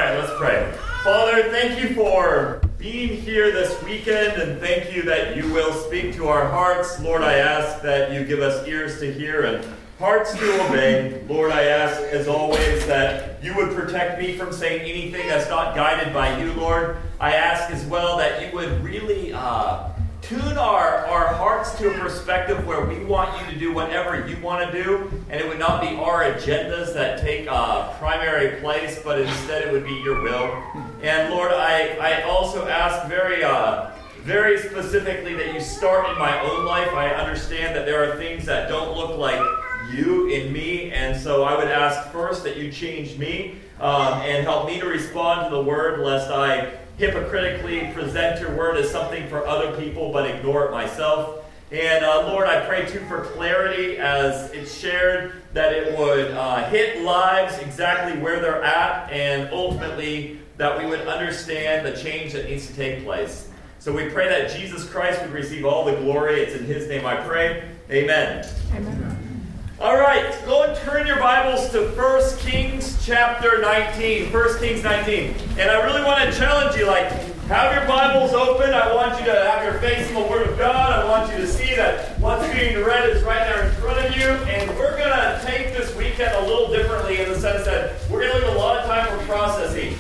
right, let's pray. Father, thank you for being here this weekend, and thank you that you will speak to our hearts. Lord, I ask that you give us ears to hear and hearts to obey. Lord, I ask, as always, that you would protect me from saying anything that's not guided by you, Lord. I ask as well that you would really tune our hearts to a perspective where we want you to do whatever you want to do, and it would not be our agendas that take primary place, but instead it would be your will. And Lord, I also ask very specifically that you start in my own life. I understand that there are things that don't look like you in me, and so I would ask first that you change me and help me to respond to the word, lest I hypocritically present your word as something for other people but ignore it myself. And Lord, I pray too for clarity as it's shared, that it would hit lives exactly where they're at, and ultimately that we would understand the change that needs to take place. So we pray that Jesus Christ would receive all the glory. It's in his name I pray. Amen. Amen. All right, go and turn your Bibles to 1 Kings chapter 19. 1 Kings 19. And I really want to challenge you, have your Bibles open. I want you to have your face in the Word of God. I want you to see that what's being read is right there in front of you. And we're going to take this weekend a little differently in the sense that we're going to leave a lot of time for processing.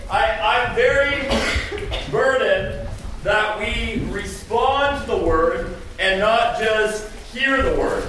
I'm very burdened that we respond to the Word and not just hear the Word.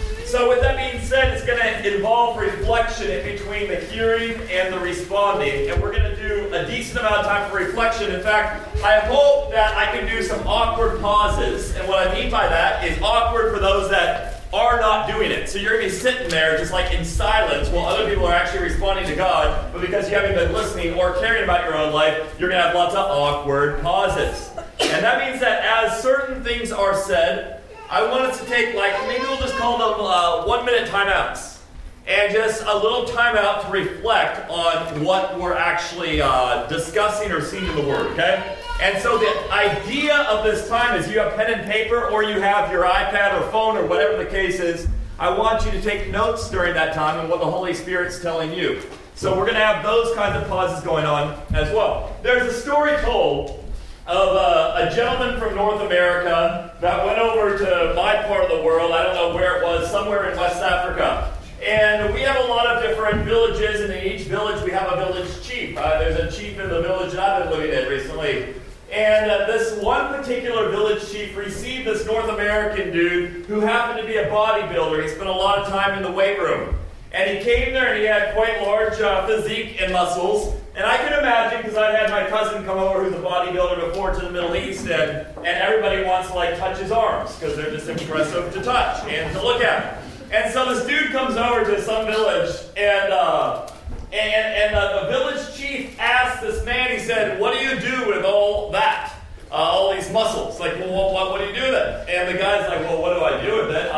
So with that being said, it's going to involve reflection in between the hearing and the responding. And we're going to do a decent amount of time for reflection. In fact, I hope that I can do some awkward pauses. And what I mean by that is awkward for those that are not doing it. So you're going to be sitting there just in silence while other people are actually responding to God. But because you haven't been listening or caring about your own life, you're going to have lots of awkward pauses. And that means that as certain things are said, I want us to take, maybe we'll just call them 1-minute timeouts. And just a little timeout to reflect on what we're actually discussing or seeing in the Word, okay? And so the idea of this time is you have pen and paper, or you have your iPad or phone or whatever the case is. I want you to take notes during that time and what the Holy Spirit's telling you. So we're going to have those kinds of pauses going on as well. There's a story told of a gentleman from North America that went over to my part of the world. I don't know where it was, somewhere in West Africa. And we have a lot of different villages, and in each village we have a village chief. There's a chief in the village that I've been living in recently. And this one particular village chief received this North American dude who happened to be a bodybuilder. He spent a lot of time in the weight room. And he came there and he had quite large physique and muscles. And I can imagine, because I've had my cousin come over who's a bodybuilder before to the Middle East, and everybody wants to touch his arms because they're just impressive to touch and to look at. And so this dude comes over to some village, and the village chief asked this man, he said, "What do you do with all that? All these muscles? What do you do with it?" And the guy's like, "Well, what do I do with it?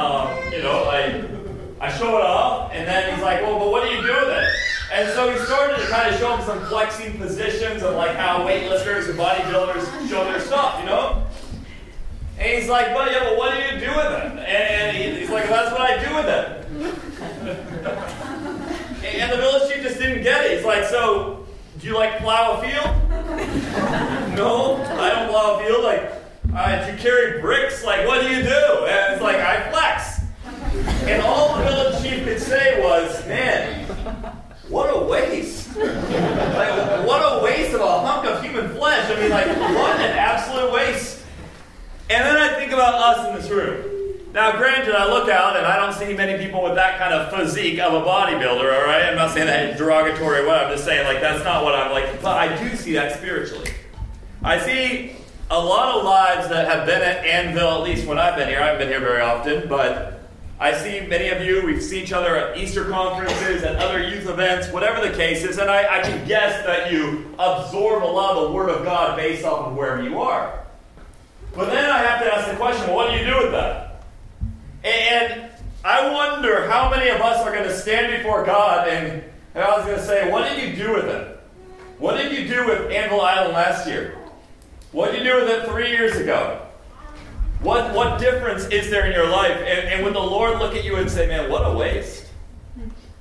I show it off." And then he's like, "Well, but what do you do with it?" And so he started to kind of show him some flexing positions of how weightlifters and bodybuilders show their stuff, And he's like, "But yeah, but what do you do with it?" And he's like, "Well, that's what I do with it." And the village chief just didn't get it. He's like, "So, do you plow a field?" "No, I don't plow a field." "Do you carry bricks?" "What do you do?" And it's "I flex." And all the village chief could say was, "Man, what a waste. What a waste of a hunk of human flesh. What an absolute waste." And then I think about us in this room. Now, granted, I look out and I don't see many people with that kind of physique of a bodybuilder, all right? I'm not saying that in a derogatory way. I'm just saying, that's not what I'm like. But I do see that spiritually. I see a lot of lives that have been at Anvil, at least when I've been here. I haven't been here very often, but I see many of you, we've seen each other at Easter conferences, at other youth events, whatever the case is, and I can guess that you absorb a lot of the Word of God based off of wherever you are. But then I have to ask the question, well, what do you do with that? And I wonder how many of us are going to stand before God and I was going to say, what did you do with it? What did you do with Anvil Island last year? What did you do with it 3 years ago? What difference is there in your life? And would the Lord look at you and say, man, what a waste?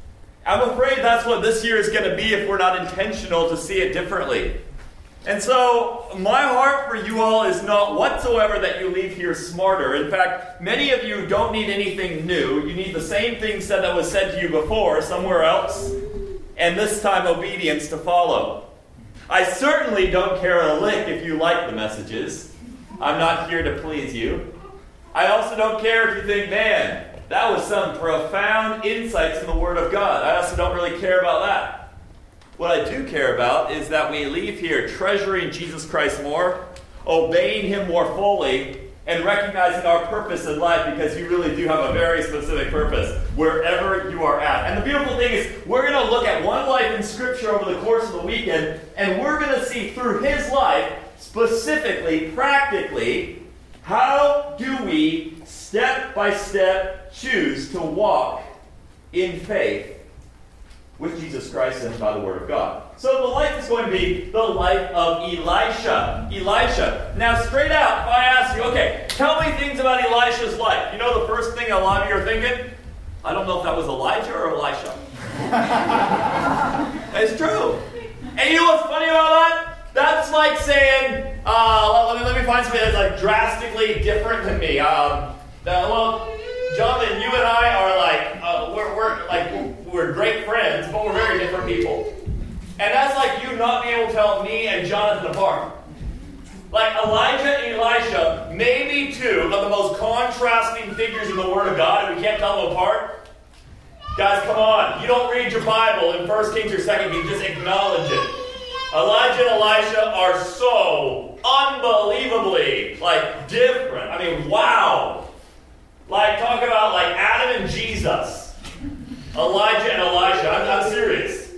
I'm afraid that's what this year is going to be if we're not intentional to see it differently. And so, my heart for you all is not whatsoever that you leave here smarter. In fact, many of you don't need anything new. You need the same thing said that was said to you before, somewhere else, and this time obedience to follow. I certainly don't care a lick if you like the messages. I'm not here to please you. I also don't care if you think, man, that was some profound insights in the Word of God. I also don't really care about that. What I do care about is that we leave here treasuring Jesus Christ more, obeying Him more fully, and recognizing our purpose in life, because you really do have a very specific purpose wherever you are at. And the beautiful thing is, we're going to look at one life in Scripture over the course of the weekend, and we're going to see through his life, specifically, practically, how do we step by step choose to walk in faith with Jesus Christ and by the Word of God. So the life is going to be the life of Elisha. Elisha. Now, straight out, if I ask you, okay, tell me things about Elisha's life. You know the first thing a lot of you are thinking? I don't know if that was Elijah or Elisha. It's true. And you know what's funny about that? That's like saying, let me find something that's like drastically different than me. Well, Jonathan, you and I are we're great friends, but we're very different people. And that's like you not being able to tell me and Jonathan apart. Like Elijah and Elisha, maybe two of the most contrasting figures in the Word of God, and we can't tell them apart. Guys, come on. You don't read your Bible in 1 Kings or 2 Kings, just acknowledge it. Elijah and Elisha are so unbelievably, different. I mean, wow. Talk about, Adam and Jesus. Elijah and Elisha. I'm serious.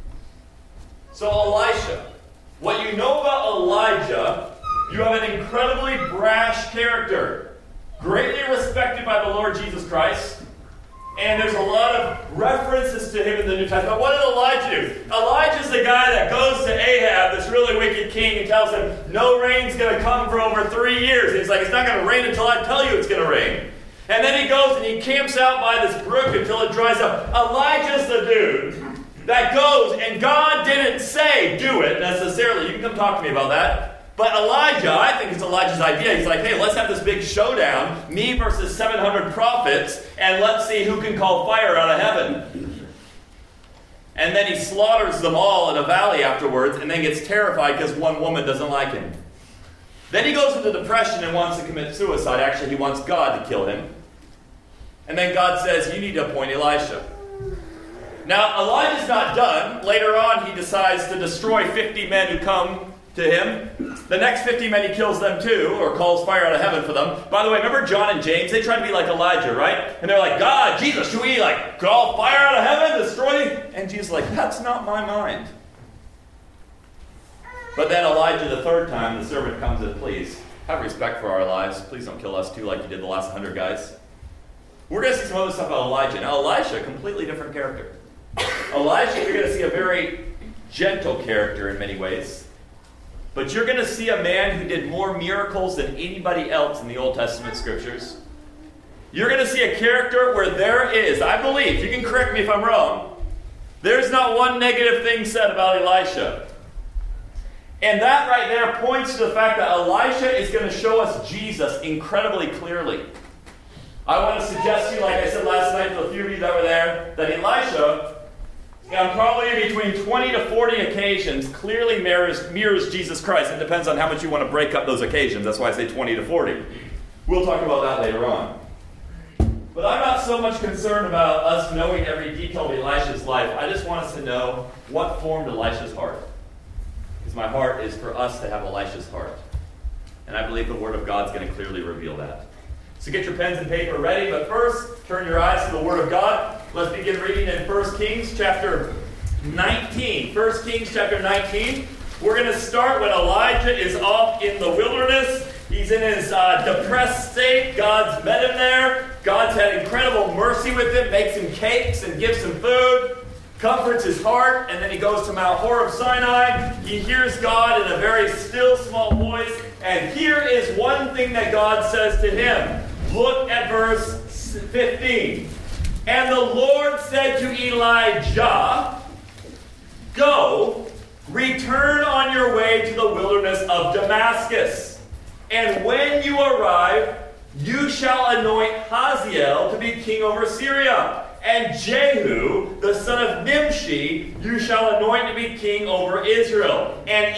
So, Elisha. What you know about Elijah, you have an incredibly brash character. Greatly respected by the Lord Jesus Christ. And there's a lot of references to him in the New Testament. What did Elijah do? Elijah's the guy that goes to Ahab, this really wicked king, and tells him, no rain's going to come for over 3 years. And he's like, it's not going to rain until I tell you it's going to rain. And then he goes and he camps out by this brook until it dries up. Elijah's the dude that goes, and God didn't say do it necessarily. You can come talk to me about that. But Elijah, I think it's Elijah's idea. He's like, hey, let's have this big showdown, me versus 700 prophets, and let's see who can call fire out of heaven. And then he slaughters them all in a valley afterwards, and then gets terrified because one woman doesn't like him. Then he goes into depression and wants to commit suicide. Actually, he wants God to kill him. And then God says, you need to appoint Elisha. Now, Elijah's not done. Later on, he decides to destroy 50 men who come to him. The next 50 men, he kills them too, or calls fire out of heaven for them. By the way, remember John and James? They tried to be like Elijah, right? And they're like, God, Jesus, should we call fire out of heaven, destroy you? And Jesus is like, that's not my mind. But then Elijah, the third time, the servant comes and please, have respect for our lives. Please don't kill us too like you did the last 100 guys. We're going to see some other stuff about Elijah. Now, Elisha, a completely different character. Elijah, you're going to see a very gentle character in many ways. But you're going to see a man who did more miracles than anybody else in the Old Testament scriptures. You're going to see a character where there is, I believe, you can correct me if I'm wrong, there's not one negative thing said about Elisha. And that right there points to the fact that Elisha is going to show us Jesus incredibly clearly. I want to suggest to you, like I said last night to a few of you that were there, that Elisha, on probably between 20 to 40 occasions, clearly mirrors Jesus Christ. It depends on how much you want to break up those occasions. That's why I say 20 to 40. We'll talk about that later on. But I'm not so much concerned about us knowing every detail of Elisha's life. I just want us to know what formed Elisha's heart. Because my heart is for us to have Elisha's heart. And I believe the Word of God's going to clearly reveal that. So get your pens and paper ready, but first, turn your eyes to the Word of God. Let's begin reading in 1 Kings chapter 19. 1 Kings chapter 19. We're going to start when Elijah is off in the wilderness. He's in his depressed state. God's met him there. God's had incredible mercy with him, makes him cakes and gives him food, comforts his heart, and then he goes to Mount Horeb Sinai. He hears God in a very still, small voice, and here is one thing that God says to him. Look at verse 15. And the Lord said to Elijah, go, return on your way to the wilderness of Damascus. And when you arrive, you shall anoint Hazael to be king over Syria. And Jehu, the son of Nimshi, you shall anoint to be king over Israel. And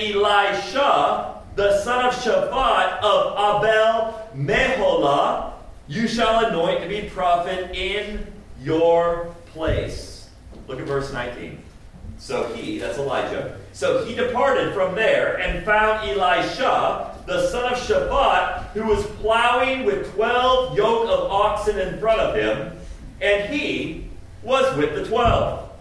Elisha, the son of Shaphat of Abel Meholah, you shall anoint to be prophet in your place. Look at verse 19. So that's Elijah. So he departed from there and found Elisha, the son of Shaphat, who was plowing with 12 yoke of oxen in front of him, and he was with the 12.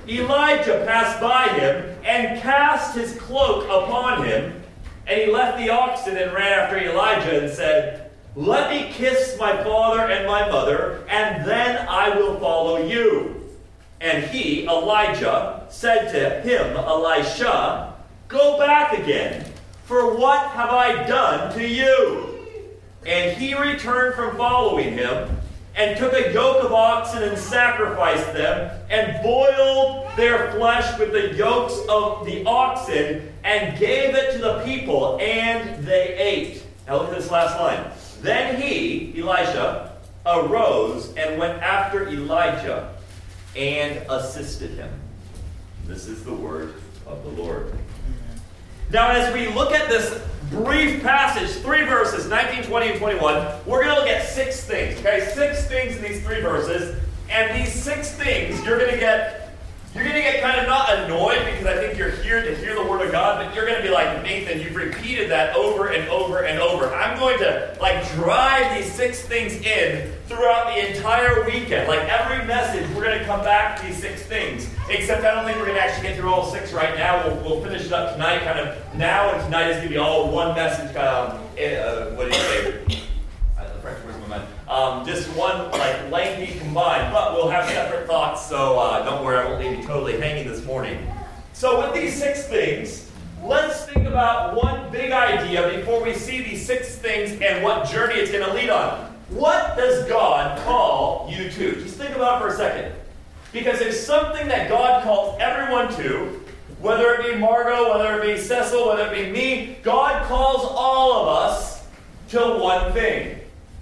Elijah passed by him and cast his cloak upon him, and he left the oxen and ran after Elijah and said, let me kiss my father and my mother, and then I will follow you. And he, Elijah, said to him, Elisha, go back again, for what have I done to you? And he returned from following him, and took a yoke of oxen and sacrificed them, and boiled their flesh with the yokes of the oxen, and gave it to the people, and they ate. Now look at this last line. Then he, Elisha, arose and went after Elijah and assisted him. This is the word of the Lord. Now, as we look at this brief passage, 3 verses, 19, 20, and 21, we're going to look at 6 things. Okay, 6 things in these 3 verses. And these 6 things, you're going to get kind of not annoyed because I think you're here to hear the word of God, but you're going to be like, Nathan, you've repeated that over and over and over. I'm going to drive these 6 things in throughout the entire weekend. Like every message, we're going to come back to these 6 things. Except I don't think we're going to actually get through all 6 right now. We'll finish it up tonight, kind of now, and tonight is going to be all one message. What do you say? The French word's my mind. Just one lengthy combined, but we'll have separate thoughts. So don't worry, I won't leave you totally hanging this morning. So with these 6 things, let's think about one big idea before we see these 6 things and what journey it's going to lead on. What does God call you to? Just think about it for a second. Because there's something that God calls everyone to, whether it be Margot, whether it be Cecil, whether it be me, God calls all of us to one thing.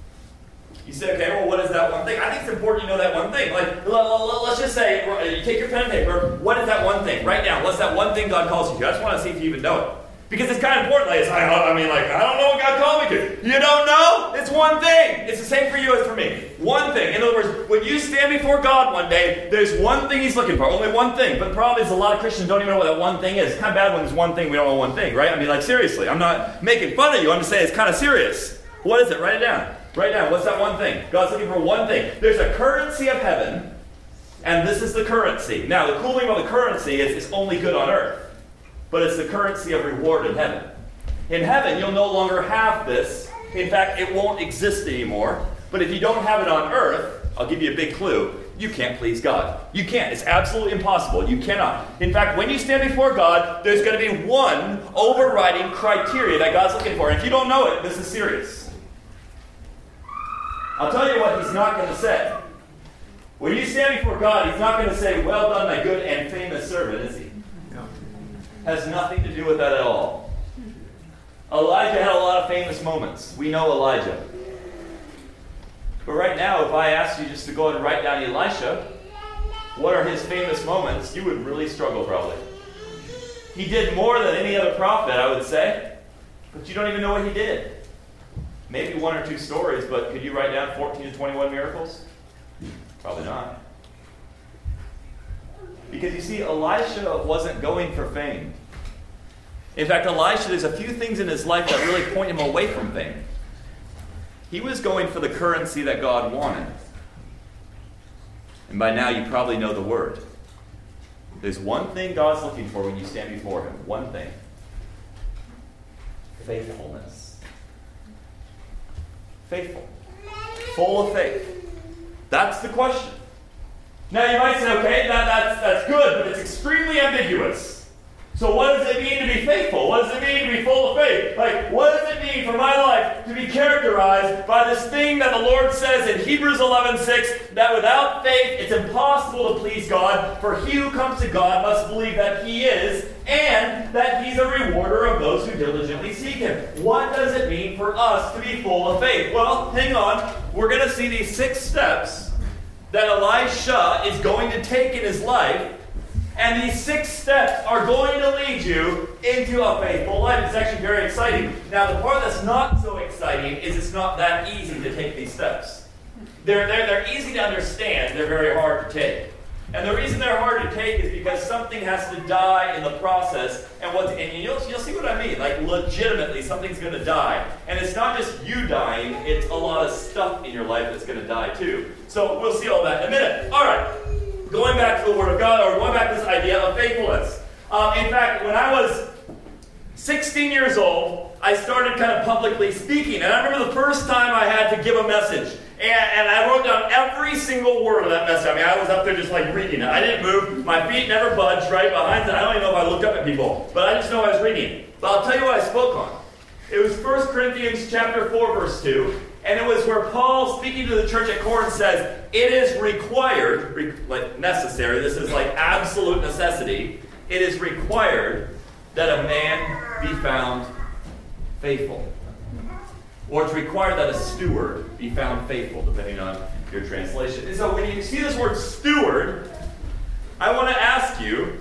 You say, okay, well, what is that one thing? I think it's important you know that one thing. Let's just say, you take your pen and paper, what is that one thing? Write down, what's that one thing God calls you to? I just want to see if you even know it. Because it's kind of important. I don't know what God called me to. You don't know? It's one thing. It's the same for you as for me. One thing. In other words, when you stand before God one day, there's one thing He's looking for. Only one thing. But the problem is a lot of Christians don't even know what that one thing is. It's kind of bad when there's one thing we don't know one thing, right? I mean, seriously. I'm not making fun of you. I'm just saying it's kind of serious. What is it? Write it down. Write down. What's that one thing? God's looking for one thing. There's a currency of heaven, and this is the currency. Now, the cool thing about the currency is it's only good on earth. But it's the currency of reward in heaven. In heaven, you'll no longer have this. In fact, it won't exist anymore. But if you don't have it on earth, I'll give you a big clue. You can't please God. You can't. It's absolutely impossible. You cannot. In fact, when you stand before God, there's going to be one overriding criteria that God's looking for. And if you don't know it, this is serious. I'll tell you what He's not going to say. When you stand before God, He's not going to say, well done, my good and famous servant, is He? Has nothing to do with that at all. Elijah had a lot of famous moments. We know Elijah. But right now, if I asked you just to go and write down Elisha, what are his famous moments, you would really struggle probably. He did more than any other prophet, I would say. But you don't even know what he did. Maybe 1 or 2 stories, but could you write down 14 to 21 miracles? Probably not. Because you see, Elisha wasn't going for fame. In fact, Elisha, there's a few things in his life that really point him away from fame. He was going for the currency that God wanted. And by now you probably know the word. There's one thing God's looking for when you stand before Him. One thing. Faithfulness. Faithful. Full of faith. That's the question. Now you might say, okay, that's good, but it's extremely ambiguous. So what does it mean to be faithful? What does it mean to be full of faith? Like, what does it mean for my life to be characterized by this thing that the Lord says in Hebrews 11:6, that without faith it's impossible to please God, for he who comes to God must believe that he is, and that he's a rewarder of those who diligently seek him. What does it mean for us to be full of faith? Well, hang on. We're going to see these 6 steps that Elisha is going to take in his life. And these 6 steps are going to lead you into a faithful life. It's actually very exciting. Now, the part that's not so exciting is it's not that easy to take these steps. They're easy to understand. They're very hard to take. And the reason they're hard to take is because something has to die in the process. And you'll see what I mean. Like, legitimately, something's going to die. And it's not just you dying. It's a lot of stuff in your life that's going to die, too. So we'll see all that in a minute. All right. Going back to the Word of God, or going back to this idea of faithfulness. In fact, when I was 16 years old, I started kind of publicly speaking. And I remember the first time I had to give a message. And I wrote down every single word of that message. I mean, I was up there just like reading it. I didn't move. My feet never budged right behind it. I don't even know if I looked up at people. But I just know I was reading it. But I'll tell you what I spoke on. It was 1 Corinthians chapter 4, verse 2. And it was where Paul, speaking to the church at Corinth, says, it is required, like necessary, this is like absolute necessity, it is required that a man be found faithful. Or it's required that a steward be found faithful, depending on your translation. And so when you see this word steward, I want to ask you,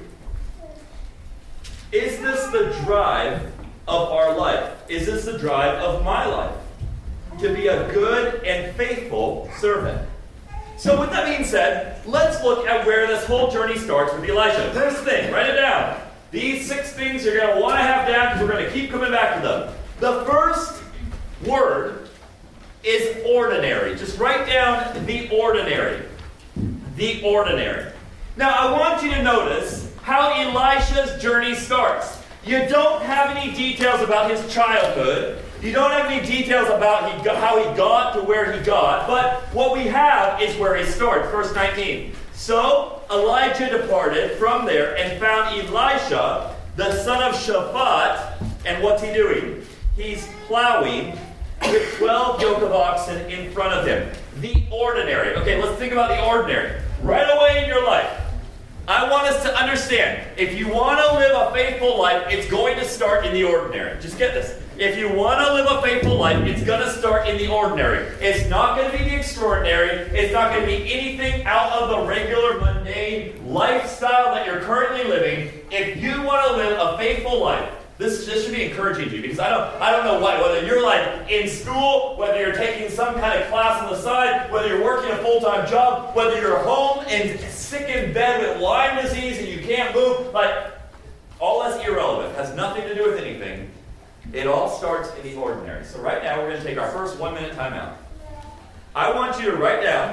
is this the drive of our life? Is this the drive of my life? To be a good and faithful servant. So with that being said, let's look at where this whole journey starts with Elisha. First thing, write it down. These 6 things you're going to want to have down because we're going to keep coming back to them. The first word is ordinary. Just write down the ordinary. The ordinary. Now I want you to notice how Elisha's journey starts. You don't have any details about his childhood. You don't have any details about how he got to where he got, but what we have is where he starts. Verse 19. So Elijah departed from there and found Elisha, the son of Shaphat, and what's he doing? He's plowing with 12 yoke of oxen in front of him. The ordinary. Okay, let's think about the ordinary. Right away in your life, I want us to understand, if you want to live a faithful life, it's going to start in the ordinary. Just get this. If you want to live a faithful life, it's going to start in the ordinary. It's not going to be the extraordinary. It's not going to be anything out of the regular, mundane lifestyle that you're currently living. If you want to live a faithful life, this should be encouraging to you, because I don't know what, whether you're like in school, whether you're taking some kind of class on the side, whether you're working a full-time job, whether you're home and sick in bed with Lyme disease and you can't move, like, all that's irrelevant. It has nothing to do with anything. It all starts in the ordinary. So right now we're going to take our first 1-minute time out. I want you to write down,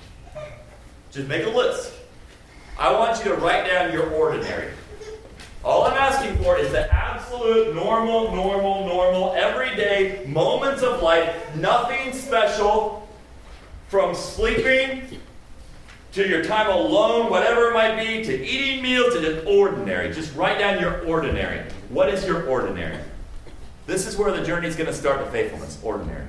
just make a list. I want you to write down your ordinary. All I'm asking for is the absolute normal, everyday moments of life. Nothing special, from sleeping to your time alone, whatever it might be, to eating meals, to just ordinary. Just write down your ordinary. What is your ordinary? This is where the journey is going to start to faithfulness. Ordinary.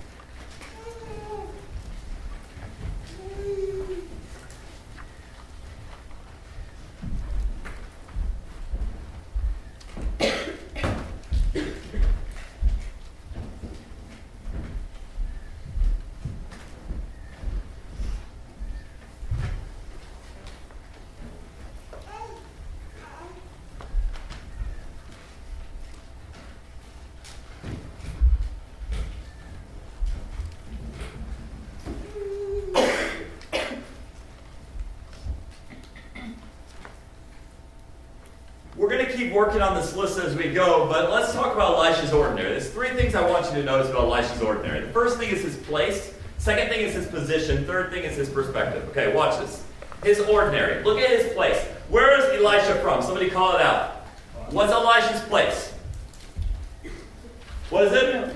Keep working on this list as we go, but let's talk about Elisha's ordinary. There's 3 things I want you to notice about Elisha's ordinary. The first thing is his place. Second thing is his position. Third thing is his perspective. Okay, watch this. His ordinary. Look at his place. Where is Elisha from? Somebody call it out. What's Elisha's place? What is it?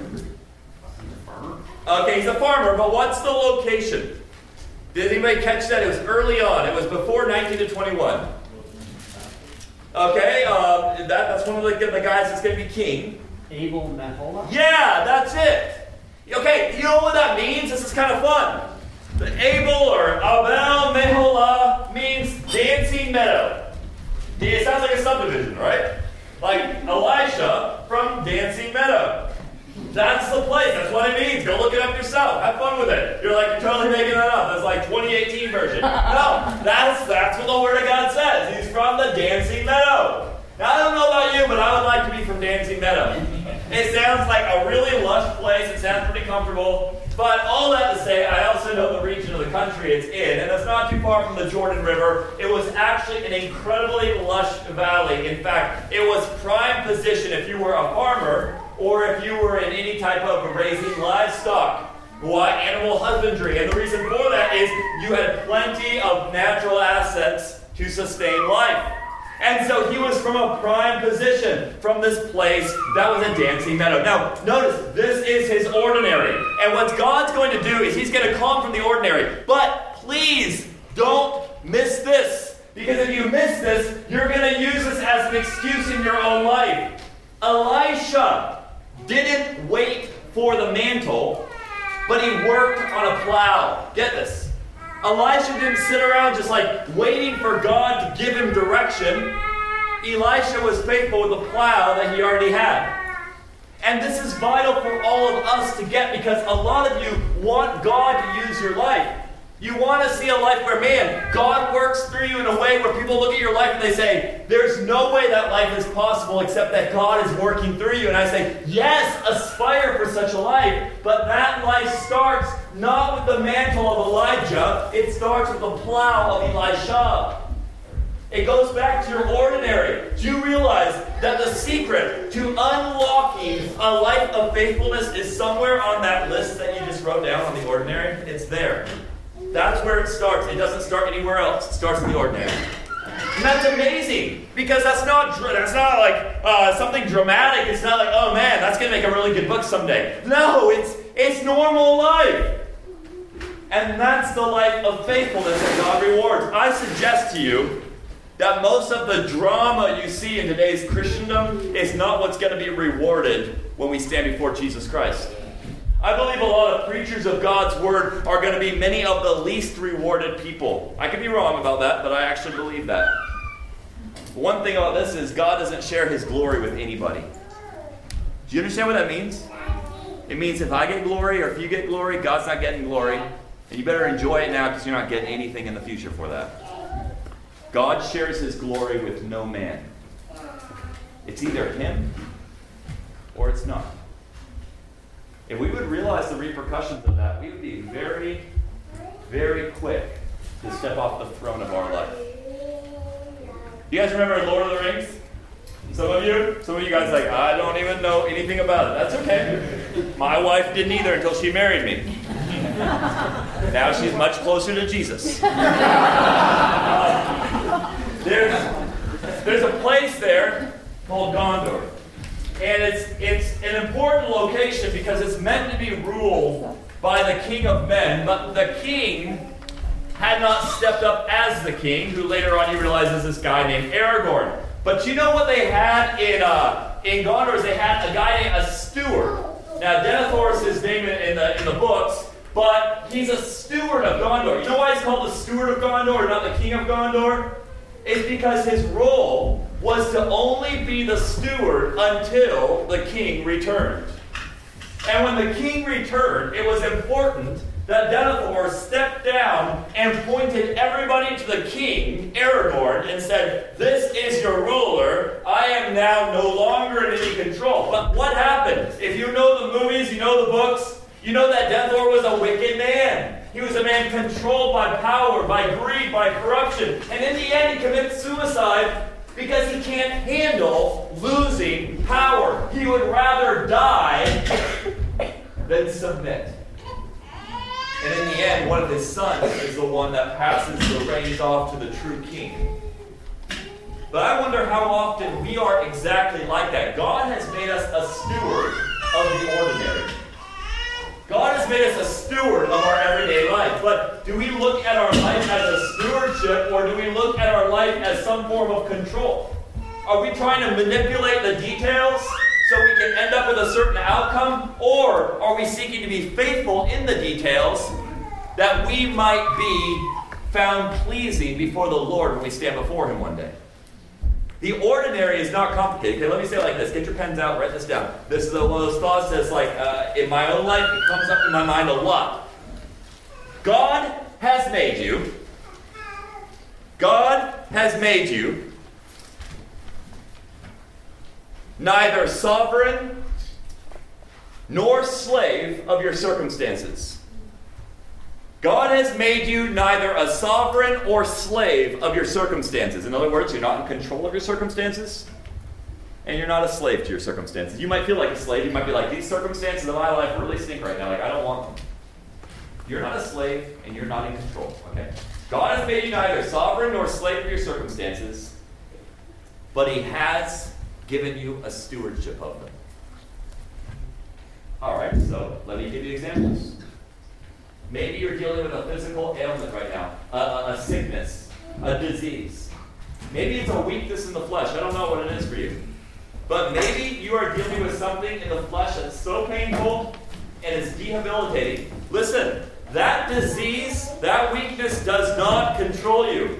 Okay, he's a farmer, but what's the location? Did anybody catch that? It was early on. It was before 19 to 21. Okay, that's one of the guys that's going to be king. Abel Meholah? Yeah, that's it. Okay, you know what that means? This is kind of fun. The Abel or Abel Meholah means dancing meadow. It sounds like a subdivision, right? Like Elisha from Dancing Meadow. That's the place. That's what it means. Go look it up yourself. Have fun with it. You're totally making that up. That's like 2018 version. No, that's what the Word of God says. He's from the Dancing Meadow. Now, I don't know about you, but I would like to be from Dancing Meadow. It sounds like a really lush place. It sounds pretty comfortable. But all that to say, I also know the region of the country it's in, and it's not too far from the Jordan River. It was actually an incredibly lush valley. In fact, it was prime position if you were a farmer or if you were in any type of raising livestock. Why? Animal husbandry. And the reason for that is you had plenty of natural assets to sustain life. And so he was from a prime position from this place that was a dancing meadow. Now, notice, this is his ordinary. And what God's going to do is he's going to call him from the ordinary. But please don't miss this. Because if you miss this, you're going to use this as an excuse in your own life. Elisha didn't wait for the mantle, but he worked on a plow. Get this. Elisha didn't sit around just waiting for God to give him direction. Elisha was faithful with the plow that he already had. And this is vital for all of us to get, because a lot of you want God to use your life. You want to see a life where, man, God works through you in a way where people look at your life and they say, there's no way that life is possible except that God is working through you. And I say, yes, aspire for such a life, but that life starts not with the mantle of Elijah, it starts with the plow of Elisha. It goes back to your ordinary. Do you realize that the secret to unlocking a life of faithfulness is somewhere on that list that you just wrote down on the ordinary? It's there. That's where it starts. It doesn't start anywhere else. It starts in the ordinary. And that's amazing, because that's not something dramatic. It's not like, oh man, that's going to make a really good book someday. No, it's normal life. And that's the life of faithfulness that God rewards. I suggest to you that most of the drama you see in today's Christendom is not what's going to be rewarded when we stand before Jesus Christ. I believe a lot of preachers of God's Word are going to be many of the least rewarded people. I could be wrong about that, but I actually believe that. One thing about this is God doesn't share His glory with anybody. Do you understand what that means? It means if I get glory or if you get glory, God's not getting glory. And you better enjoy it now, because you're not getting anything in the future for that. God shares His glory with no man. It's either Him or it's not. If we would realize the repercussions of that, we would be very, very quick to step off the throne of our life. You guys remember Lord of the Rings? Some of you guys I don't even know anything about it. That's okay. My wife didn't either until she married me. Now she's much closer to Jesus. There's a place there called Gondor. And it's an important location because it's meant to be ruled by the king of men, but the king had not stepped up as the king, who later on you realize is this guy named Aragorn. But you know what they had in Gondor is they had a guy named a steward. Now Denethor is his name in the books, but he's a steward of Gondor. You know why he's called the steward of Gondor, not the king of Gondor? It's because his role was to only be the steward until the king returned. And when the king returned, it was important that Denethor stepped down and pointed everybody to the king, Aragorn, and said, this is your ruler. I am now no longer in any control. But what happened? If you know the movies, you know the books, you know that Denethor was a wicked man. He was a man controlled by power, by greed, by corruption. And in the end, he commits suicide because he can't handle losing power. He would rather die than submit. And in the end, one of his sons is the one that passes the reins off to the true king. But I wonder how often we are exactly like that. God has made us a steward of the ordinary. God has made us a steward of our everyday life. But do we look at our life as a stewardship, or do we look at our life as some form of control? Are we trying to manipulate the details so we can end up with a certain outcome? Or are we seeking to be faithful in the details that we might be found pleasing before the Lord when we stand before Him one day? The ordinary is not complicated. Okay, let me say it like this. Get your pens out, write this down. This is one of those thoughts that's like, in my own life, it comes up in my mind a lot. God has made you. God has made you neither sovereign nor slave of your circumstances. God has made you neither a sovereign or slave of your circumstances. In other words, you're not in control of your circumstances, and you're not a slave to your circumstances. You might feel like a slave. You might be like, these circumstances of my life really stink right now. Like, I don't want them. You're not a slave, and you're not in control. Okay? God has made you neither sovereign nor slave of your circumstances, but He has given you a stewardship of them. All right, so let me give you examples. Maybe you're dealing with a physical ailment right now, a sickness, a disease. Maybe it's a weakness in the flesh. I don't know what it is for you. But maybe you are dealing with something in the flesh that's so painful and is debilitating. Listen, that disease, that weakness does not control you.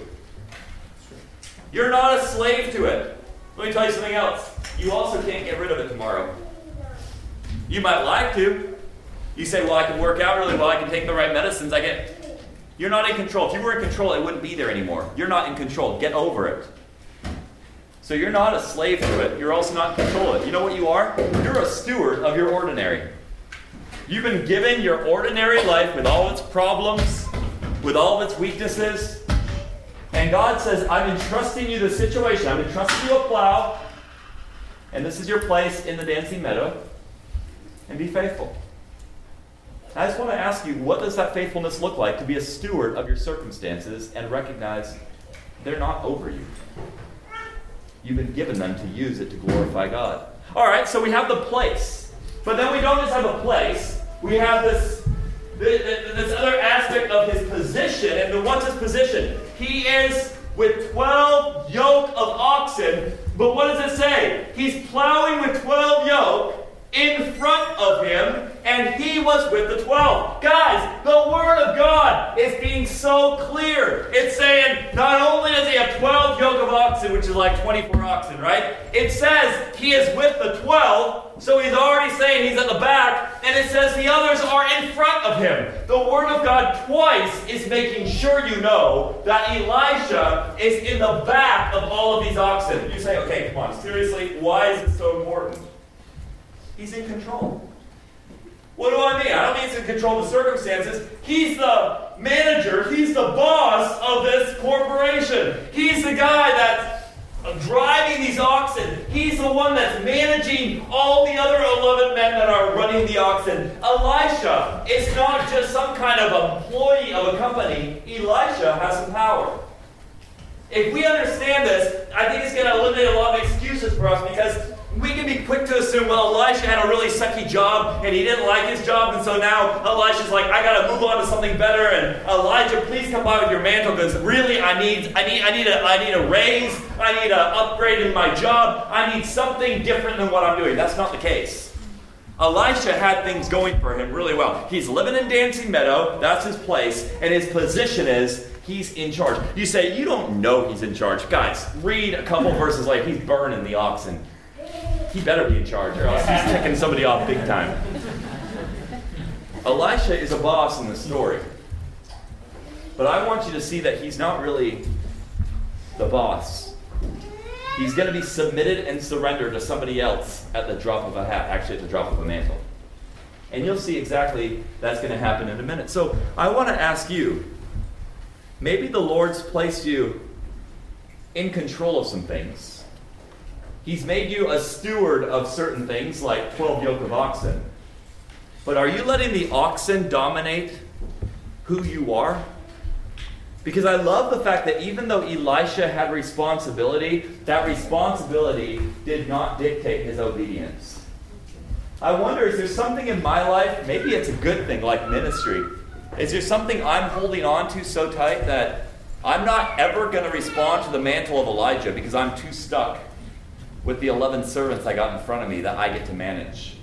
You're not a slave to it. Let me tell you something else. You also can't get rid of it tomorrow. You might like to. You say, well, I can work out really well, I can take the right medicines, You're not in control. If you were in control, it wouldn't be there anymore. You're not in control. Get over it. So you're not a slave to it. You're also not in control of it. You know what you are? You're a steward of your ordinary. You've been given your ordinary life with all its problems, with all of its weaknesses. And God says, I'm entrusting you the situation. I'm entrusting you a plow. And this is your place in the dancing meadow. And be faithful. I just want to ask you, what does that faithfulness look like to be a steward of your circumstances and recognize they're not over you? You've been given them to use it to glorify God. All right, so we have the place. But then we don't just have a place. We have this other aspect of His position. And what's His position? He is with 12 yoke of oxen. But what does it say? He's plowing with 12 yoke in front of Him, and He was with the 12. Guys, the Word of God is being so clear. It's saying, not only does He have 12 yoke of oxen, which is like 24 oxen, right? It says He is with the 12, so He's already saying He's at the back, and it says the others are in front of Him. The Word of God twice is making sure you know that Elisha is in the back of all of these oxen. You say, okay, come on, seriously, why is it so important? He's in control. What do I mean? I don't mean he's in control of the circumstances. He's the manager. He's the boss of this corporation. He's the guy that's driving these oxen. He's the one that's managing all the other 11 men that are running the oxen. Elisha is not just some kind of employee of a company. Elisha has some power. If we understand this, I think it's going to eliminate a lot of excuses for us, because we can be quick to assume, well, Elisha had a really sucky job, and he didn't like his job, and so now Elisha's like, I got to move on to something better, and Elijah, please come by with your mantle, because really I need a raise, I need an upgrade in my job, I need something different than what I'm doing. That's not the case. Elisha had things going for him really well. He's living in Dancing Meadow, that's his place, and his position is he's in charge. You say, you don't know he's in charge. Guys, read a couple verses like he's burning the oxen. He better be in charge, or else he's ticking somebody off big time. Elisha is a boss in the story. But I want you to see that he's not really the boss. He's going to be submitted and surrendered to somebody else at the drop of a hat, actually at the drop of a mantle. And you'll see exactly that's going to happen in a minute. So I want to ask you, maybe the Lord's placed you in control of some things. He's made you a steward of certain things, like 12 yoke of oxen. But are you letting the oxen dominate who you are? Because I love the fact that even though Elisha had responsibility, that responsibility did not dictate his obedience. I wonder, is there something in my life, maybe it's a good thing, like ministry. Is there something I'm holding on to so tight that I'm not ever going to respond to the mantle of Elijah because I'm too stuck with the 11 servants I got in front of me that I get to manage?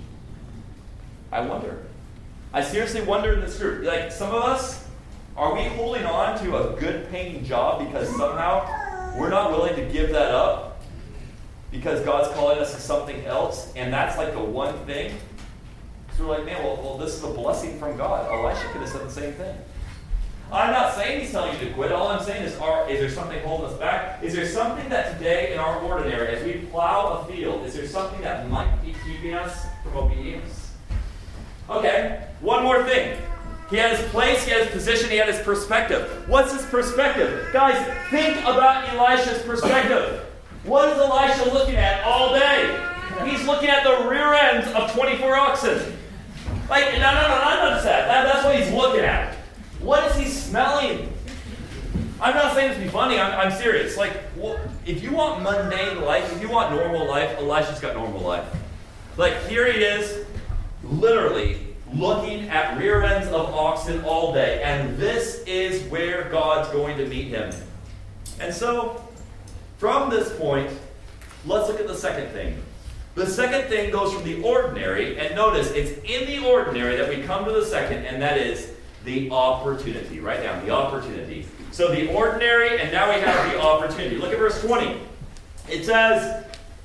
I wonder. I seriously wonder in this group. Like, some of us, are we holding on to a good paying job because somehow we're not willing to give that up because God's calling us to something else, and that's like the one thing? So we're like, man, well, this is a blessing from God. Elisha could have said the same thing. I'm not saying he's telling you to quit. All I'm saying is there something holding us back? Is there something that today in our ordinary, as we plow a field, is there something that might be keeping us from obedience? Okay, one more thing. He had his place, he had his position, he had his perspective. What's his perspective? Guys, think about Elisha's perspective. What is Elisha looking at all day? He's looking at the rear ends of 24 oxen. Like, no, not just that. That's what he's looking at. What is he smelling? I'm not saying this to be funny. I'm serious. Like, if you want mundane life, if you want normal life, Elisha's got normal life. Like, here he is, literally looking at rear ends of oxen all day. And this is where God's going to meet him. And so, from this point, let's look at the second thing. The second thing goes from the ordinary, and notice it's in the ordinary that we come to the second, and that is the opportunity. Write down the opportunity. So the ordinary, and now we have the opportunity. Look at verse 20. It says,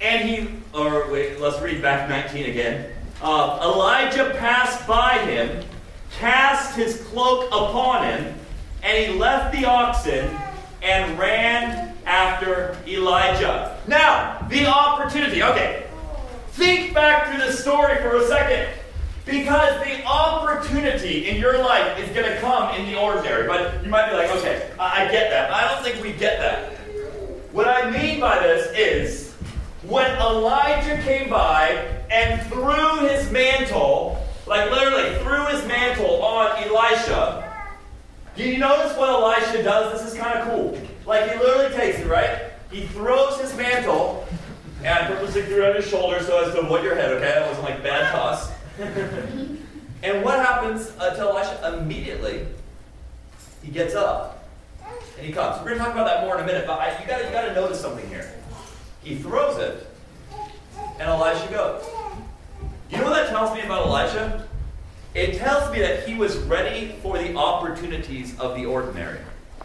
let's read back 19 again. Elijah passed by him, cast his cloak upon him, and he left the oxen and ran after Elijah. Now, the opportunity. Okay, think back through the story for a second. Because the opportunity in your life is going to come in the ordinary. But you might be like, okay, I get that. I don't think we get that. What I mean by this is, when Elijah came by and threw his mantle, like literally threw his mantle on Elisha, do you notice what Elisha does? This is kind of cool. Like, he literally takes it, right? He throws his mantle, and I purposely threw it on his shoulder so as to avoid your head, okay? That wasn't like bad toss. And what happens to Elisha? Immediately, he gets up and he comes. We're going to talk about that more in a minute, but you got to notice something here. He throws it, and Elisha goes. You know what that tells me about Elisha? It tells me that he was ready for the opportunities of the ordinary.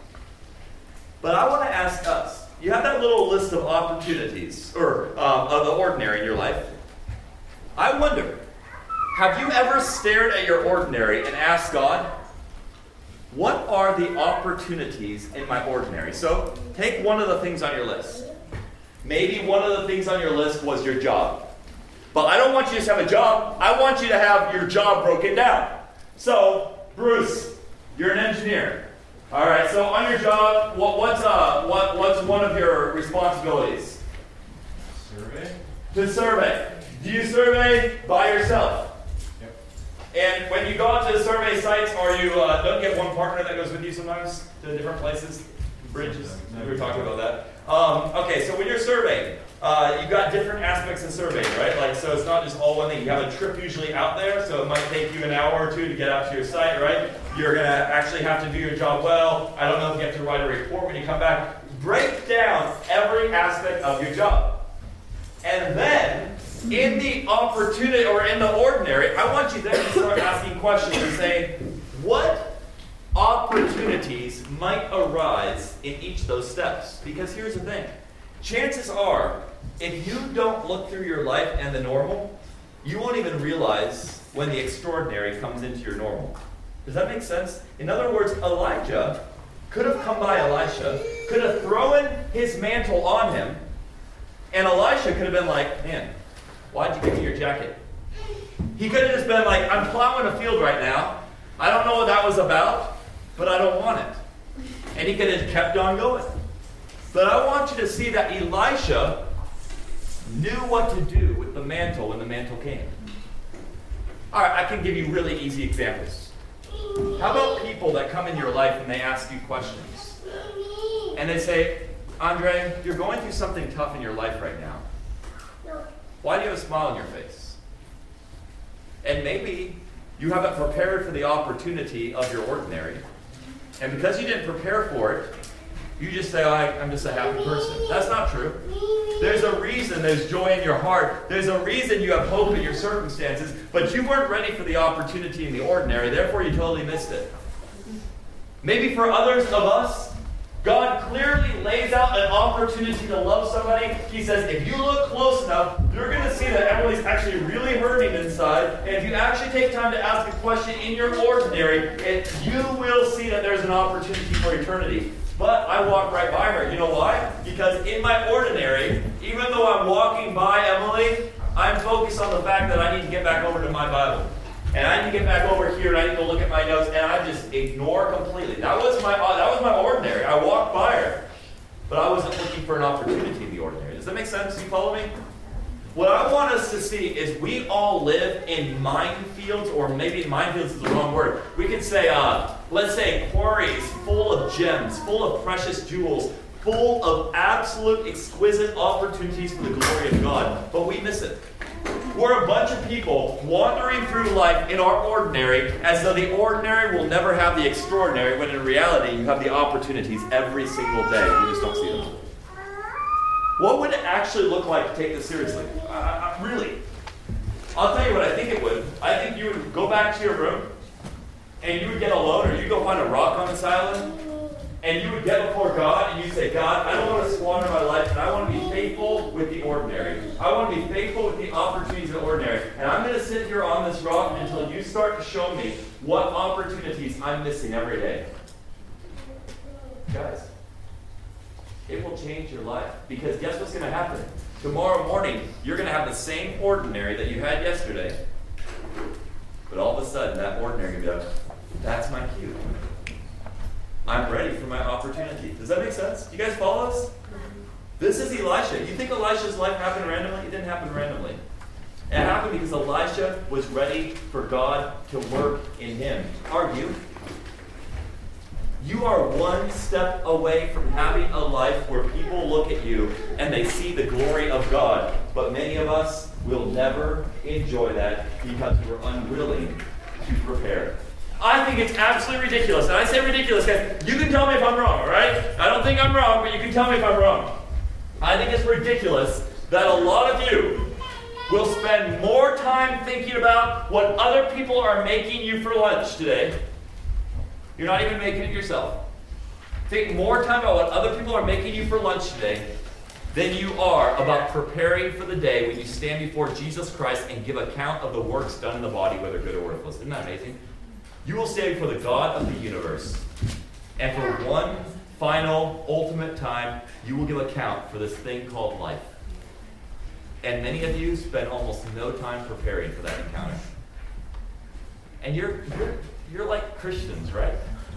But I want to ask us. You have that little list of opportunities, or of the ordinary in your life. I wonder, have you ever stared at your ordinary and asked God, what are the opportunities in my ordinary? So, take one of the things on your list. Maybe one of the things on your list was your job. But I don't want you to just have a job. I want you to have your job broken down. So, Bruce, you're an engineer. All right, so on your job, what's one of your responsibilities? Survey. To survey. Do you survey by yourself? And when you go out to the survey sites, don't you have one partner that goes with you sometimes to different places, bridges? We were talking about that. Okay, so when you're surveying, you've got different aspects of surveying, right? Like, so it's not just all one thing. You have a trip usually out there, so it might take you an hour or two to get out to your site, right? You're going to actually have to do your job well. I don't know if you have to write a report when you come back. Break down every aspect of your job. And then, in the opportunity, or in the ordinary, I want you then to start asking questions and saying, what opportunities might arise in each of those steps? Because here's the thing. Chances are, if you don't look through your life and the normal, you won't even realize when the extraordinary comes into your normal. Does that make sense? In other words, Elijah could have come by Elisha, could have thrown his mantle on him, and Elisha could have been like, man, why'd you give me your jacket? He could have just been like, I'm plowing a field right now. I don't know what that was about, but I don't want it. And he could have kept on going. But I want you to see that Elisha knew what to do with the mantle when the mantle came. All right, I can give you really easy examples. How about people that come in your life and they ask you questions? And they say, Andre, you're going through something tough in your life right now. Why do you have a smile on your face? And maybe you haven't prepared for the opportunity of your ordinary. And because you didn't prepare for it, you just say, I'm just a happy person. That's not true. There's a reason there's joy in your heart. There's a reason you have hope in your circumstances, but you weren't ready for the opportunity in the ordinary, therefore you totally missed it. Maybe for others of us, God clearly lays out an opportunity to love somebody. He says, if you look close enough, you're going to see that Emily's actually really hurting inside. And if you actually take time to ask a question in your ordinary, you will see that there's an opportunity for eternity. But I walk right by her. You know why? Because in my ordinary, even though I'm walking by Emily, I'm focused on the fact that I need to get back over to my Bible. And I need to get back over here, and I need to look at my notes, and I just ignore completely. That was my ordinary. I walked by her. But I wasn't looking for an opportunity in the ordinary. Does that make sense? You follow me? What I want us to see is we all live in minefields, or maybe minefields is the wrong word. We could say, let's say quarries full of gems, full of precious jewels, full of absolute exquisite opportunities for the glory of God. But we miss it. We're a bunch of people wandering through life in our ordinary as though the ordinary will never have the extraordinary, when in reality you have the opportunities every single day. You just don't see them. What would it actually look like to take this seriously? Really? I'll tell you what I think it would. I think you would go back to your room and you would get alone, or you go find a rock on this island, and you would get before God and you say, God, I don't want to squander my life, and I want to be faithful with the ordinary. I want to be faithful with the opportunities of the ordinary. And I'm going to sit here on this rock until you start to show me what opportunities I'm missing every day. Guys, it will change your life. Because guess what's going to happen? Tomorrow morning, you're going to have the same ordinary that you had yesterday. But all of a sudden, that ordinary is going to be like, that's my cue. I'm ready for my opportunity. Does that make sense? You guys follow us? This is Elisha. You think Elisha's life happened randomly? It didn't happen randomly. It happened because Elisha was ready for God to work in him. Are you? You are one step away from having a life where people look at you and they see the glory of God. But many of us will never enjoy that because we're unwilling to prepare. I think it's absolutely ridiculous. And I say ridiculous, guys. You can tell me if I'm wrong, all right? I don't think I'm wrong, but you can tell me if I'm wrong. I think it's ridiculous that a lot of you will spend more time thinking about what other people are making you for lunch today. You're not even making it yourself. Think more time about what other people are making you for lunch today than you are about preparing for the day when you stand before Jesus Christ and give account of the works done in the body, whether good or worthless. Isn't that amazing? You will stand before the God of the universe, and for one final, ultimate time, you will give account for this thing called life. And many of you spend almost no time preparing for that encounter. And you're like Christians, right?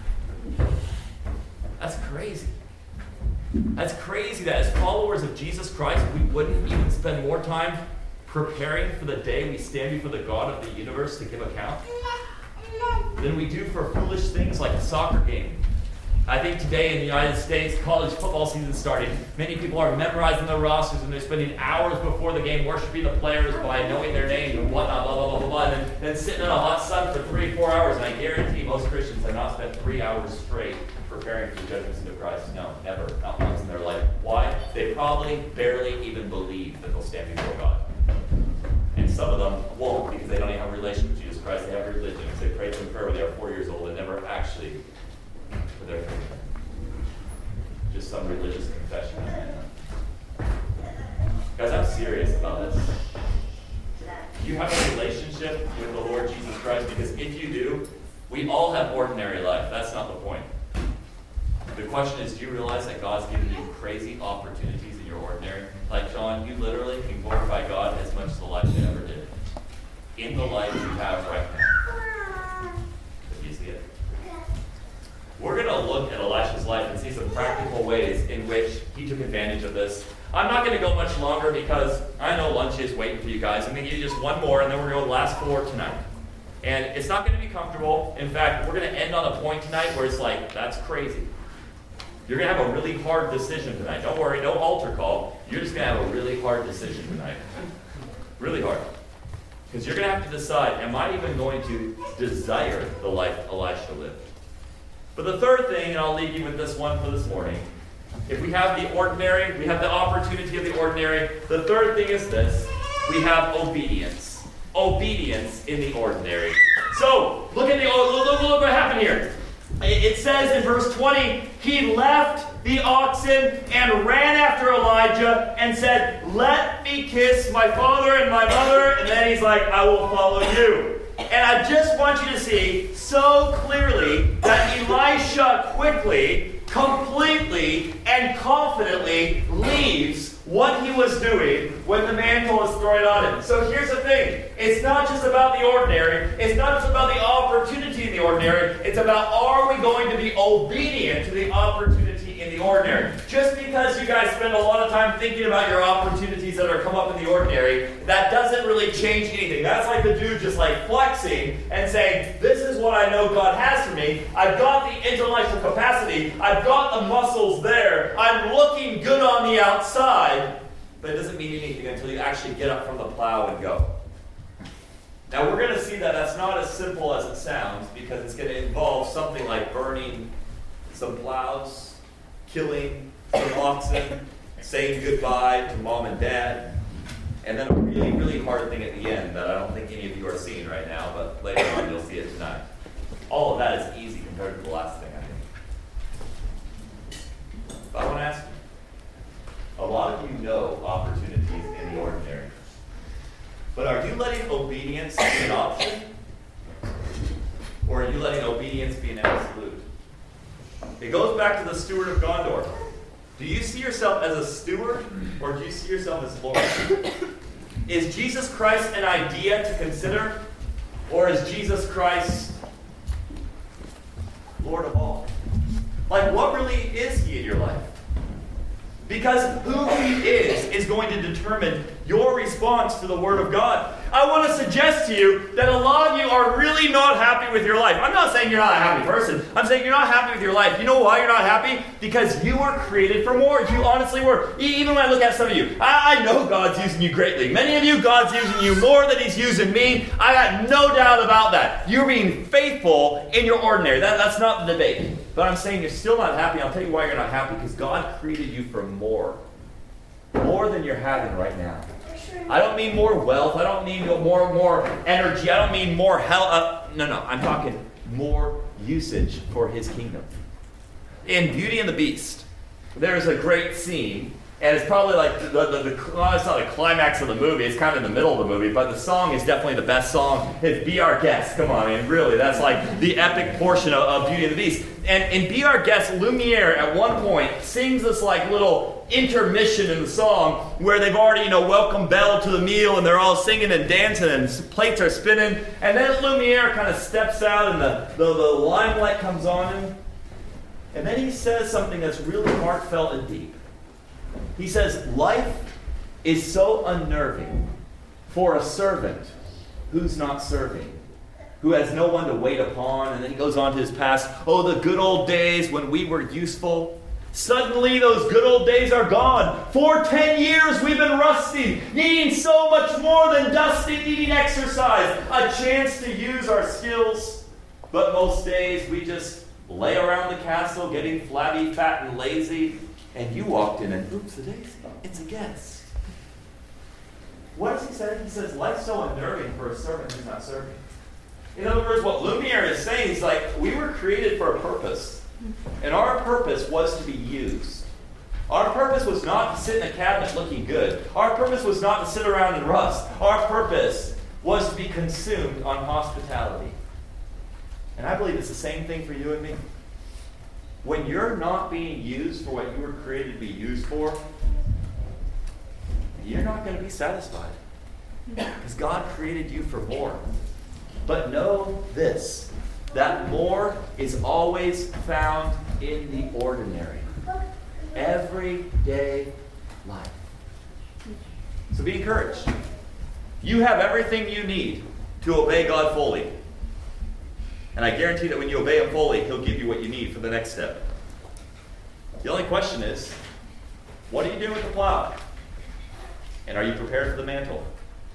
That's crazy. That's crazy that as followers of Jesus Christ, we wouldn't even spend more time preparing for the day we stand before the God of the universe to give account than we do for foolish things like a soccer game. I think today in the United States, college football season starting. Many people are memorizing their rosters and they're spending hours before the game worshiping the players by knowing their names and whatnot, blah, blah, blah, blah, blah, and then sitting in a hot sun for 3-4 hours. And I guarantee most Christians have not spent 3 hours straight preparing for the judgment seat of Christ. No, never. Not once in their life. Why? They probably barely even believe that they'll stand before God. And some of them won't because they don't even have a relationship with Jesus Christ. They have religion. They pray to Him prayer when they are 4 years old and never actually put their faith. Just some religious confession. Guys, I'm serious about this. You have a relationship with the Lord Jesus Christ, because if you do, we all have ordinary life. That's not the point. The question is, do you realize that God's given you crazy opportunities in your ordinary? Like John, you literally can glorify God as much as Elijah ever did. In the life you have right now. If you see it. We're going to look at Elisha's life and see some practical ways in which he took advantage of this. I'm not going to go much longer because I know lunch is waiting for you guys. I'm going to give you just one more, and then we're going to go the last 4 tonight. And it's not going to be comfortable. In fact, we're going to end on a point tonight where it's like, that's crazy. You're going to have a really hard decision tonight. Don't worry, no altar call. You're just going to have a really hard decision tonight. Really hard. Because you're going to have to decide, am I even going to desire the life Elisha lived? But the third thing, and I'll leave you with this one for this morning, If we have the ordinary, we have the opportunity of the ordinary. The third thing is this. We have obedience. Obedience in the ordinary. So, look what happened here. It says in verse 20, he left the oxen and ran after Elijah and said, let me kiss my father and my mother. And then he's like, I will follow you. And I just want you to see so clearly that Elisha quickly, completely, and confidently leaves what he was doing when the mantle is thrown on him. So here's the thing. It's not just about the ordinary. It's not just about the opportunity in the ordinary. It's about, are we going to be obedient to the opportunity in the ordinary? Just because you guys spend a lot of time thinking about your opportunities that are come up in the ordinary, that doesn't really change anything. That's like the dude just like flexing and saying, this is what I know God has for me. I've got the intellectual capacity. I've got the muscles there. I'm looking good on the outside. But it doesn't mean anything until you actually get up from the plow and go. Now we're going to see that that's not as simple as it sounds, because it's going to involve something like burning some plows, killing some oxen, saying goodbye to mom and dad, and then a really, really hard thing at the end that I don't think any of you are seeing right now, but later on you'll see it tonight. All of that is easy compared to the last thing, I think. But I want to ask you, a lot of you know opportunities in the ordinary. But are you letting obedience be an option? Or are you letting obedience be an absolute? It goes back to the steward of Gondor. Do you see yourself as a steward, or do you see yourself as Lord? Is Jesus Christ an idea to consider, or is Jesus Christ Lord of all? Like, what really is he in your life? Because who he is going to determine your response to the Word of God. I want to suggest to you that a lot of you are really not happy with your life. I'm not saying you're not a happy person. I'm saying you're not happy with your life. You know why you're not happy? Because you were created for more. You honestly were. Even when I look at some of you, I know God's using you greatly. Many of you, God's using you more than he's using me. I got no doubt about that. You're being faithful in your ordinary. That's not the debate. But I'm saying you're still not happy. I'll tell you why you're not happy. Because God created you for more. More than you're having right now. I don't mean more wealth. I don't mean more energy. I don't mean more health. No. I'm talking more usage for his kingdom. In Beauty and the Beast, there's a great scene, and it's probably like it's not the climax of the movie. It's kind of in the middle of the movie, but the song is definitely the best song. It's Be Our Guest. Come on, man, really, that's like the epic portion of Beauty and the Beast. And in Be Our Guest, Lumiere at one point sings this like little intermission in the song where they've already, welcomed Belle to the meal and they're all singing and dancing and plates are spinning. And then Lumiere kind of steps out and the limelight comes on him. And then he says something that's really heartfelt and deep. He says, life is so unnerving for a servant who's not serving, who has no one to wait upon. And then he goes on to his past. Oh, the good old days when we were useful. Suddenly those good old days are gone. For 10 years we've been rusty, needing so much more than dusty, needing exercise, a chance to use our skills. But most days we just lay around the castle getting flabby, fat, and lazy. And you walked in and, oops, a daisy, it's a guest. What does he say? He says, life's so unnerving for a servant who's not serving. In other words, what Lumiere is saying is like, we were created for a purpose. And our purpose was to be used. Our purpose was not to sit in a cabinet looking good. Our purpose was not to sit around and rust. Our purpose was to be consumed on hospitality. And I believe it's the same thing for you and me. When you're not being used for what you were created to be used for, you're not going to be satisfied. Because God created you for more. But know this, that more is always found in the ordinary. Everyday life. So be encouraged. You have everything you need to obey God fully. And I guarantee that when you obey him fully, he'll give you what you need for the next step. The only question is, what are you doing with the plow? And are you prepared for the mantle?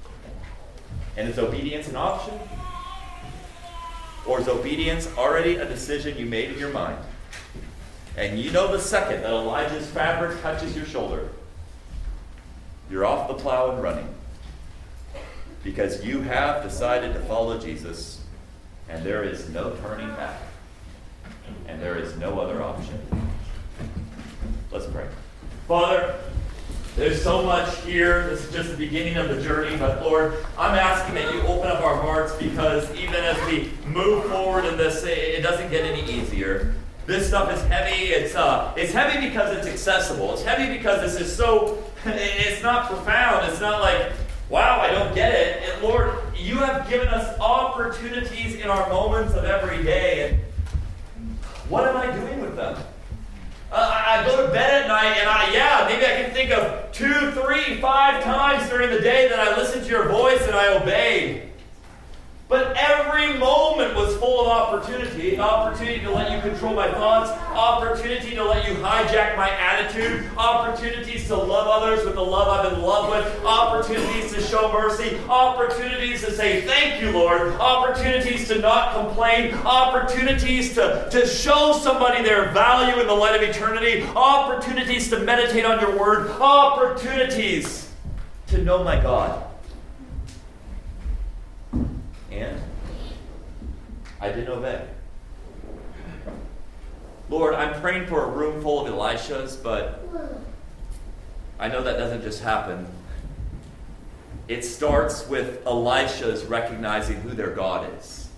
And is obedience an option? Or is obedience already a decision you made in your mind? And you know the second that Elijah's fabric touches your shoulder, you're off the plow and running. Because you have decided to follow Jesus, and there is no turning back. And there is no other option. Let's pray. Father, there's so much here. This is just the beginning of the journey. But Lord, I'm asking that you open up our hearts, because even as we move forward in this, it doesn't get any easier. This stuff is heavy. It's heavy because it's accessible. It's heavy because this is so, it's not profound. It's not like, wow, I don't get it. And Lord, you have given us opportunities in our moments of every day. And what am I doing with them? I go to bed at night and maybe I can think of 2, 3, 5 times during the day that I listened to your voice and I obeyed. But every moment was full of opportunity to let you control my thoughts, opportunity to let you hijack my attitude, opportunities to love others with the love I'm in love with, opportunities to show mercy, opportunities to say thank you, Lord, opportunities to not complain, opportunities to show somebody their value in the light of eternity, opportunities to meditate on your word, opportunities to know my God. And I didn't obey. Lord, I'm praying for a room full of Elishas, but I know that doesn't just happen. It starts with Elishas recognizing who their God is.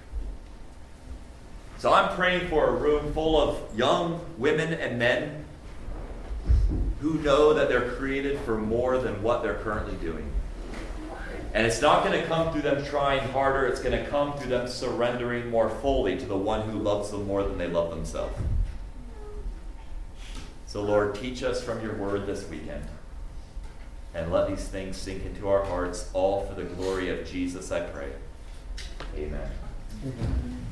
So I'm praying for a room full of young women and men who know that they're created for more than what they're currently doing. And it's not going to come through them trying harder. It's going to come through them surrendering more fully to the one who loves them more than they love themselves. So Lord, teach us from your word this weekend. And let these things sink into our hearts, all for the glory of Jesus, I pray. Amen.